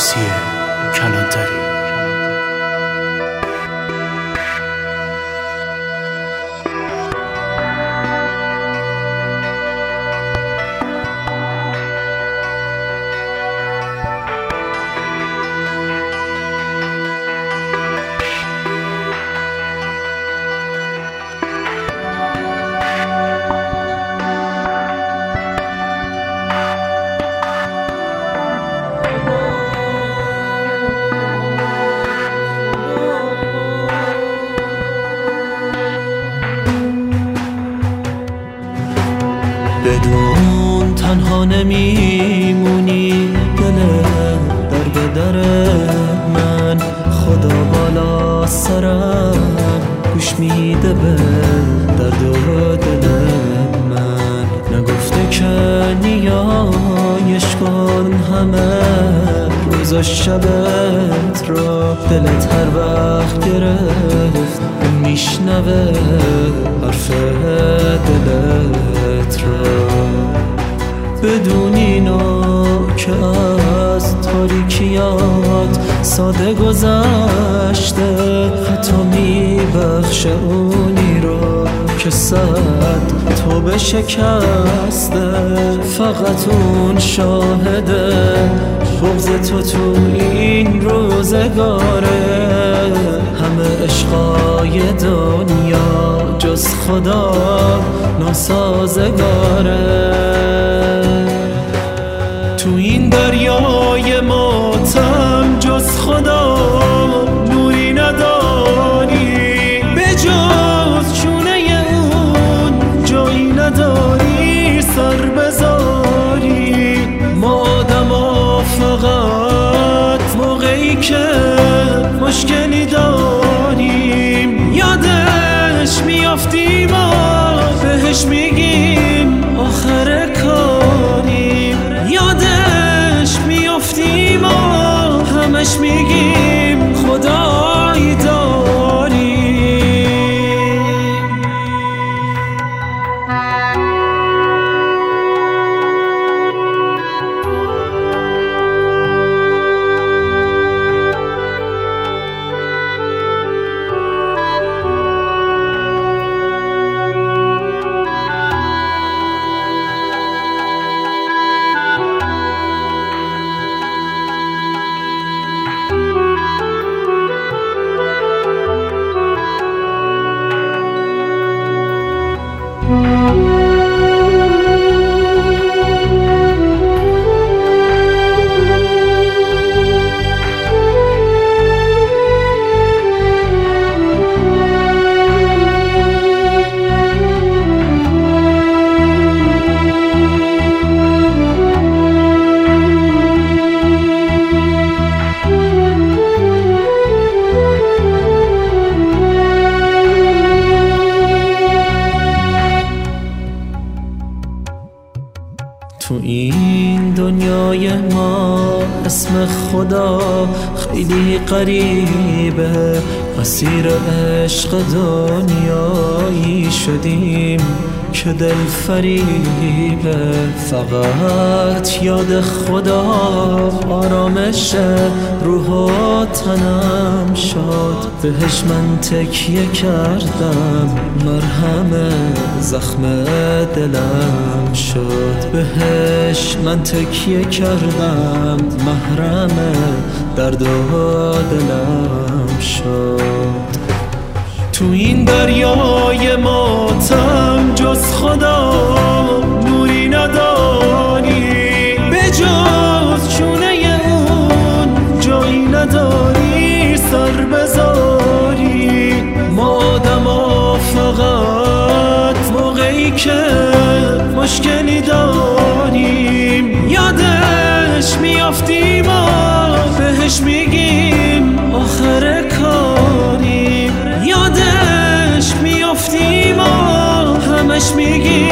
فردوسی کلانتری. بدون تنها نمیمونی، دل در به در من، خدا بالا سرم گوش میده به درد و دل من. نگفته که نیایش کن همه روز و شبت را، دلت هر وقت گرفت میشنوه حرف دلت را. بدون اینو که از تاریکیات ساده گذشته، خطا میبخشه اونی رو که صد توبه شکسته. فقط اون شاهده بغض تو این روزگاره، همه عشقای دنیا جز خدا ناسازگاره. تو این دریای ماتم جز خدا نوری نداری، به جز چونه اون جایی نداری سر بذاری. ما آدما فقط موقعی که مشکلی داریم یادش میافتیم و بهش میگیم آخر کاریم. یادش میافتیم و همش میگیم خدایی داریم. تو این دنیای ما اسم خدا خیلی غریبه، اسیر عشق دنیایی شدیم که دل فریبه. فقط یاد خدا آرامش روح و تنم شد، بهش من تکیه کردم مرهم زخم دلم شد. بهش من تکیه کردم محرم درد و دلم شد. تو این دریای ماتم جز خدا نوری نداری، به جز چونه اون جایی نداری سر بذاری. ما آدما فقط موقعی که مشکلی داریم یادش میافتیم و بهش میگیم آخر کاریم. یادش میافتیم و همش میگیم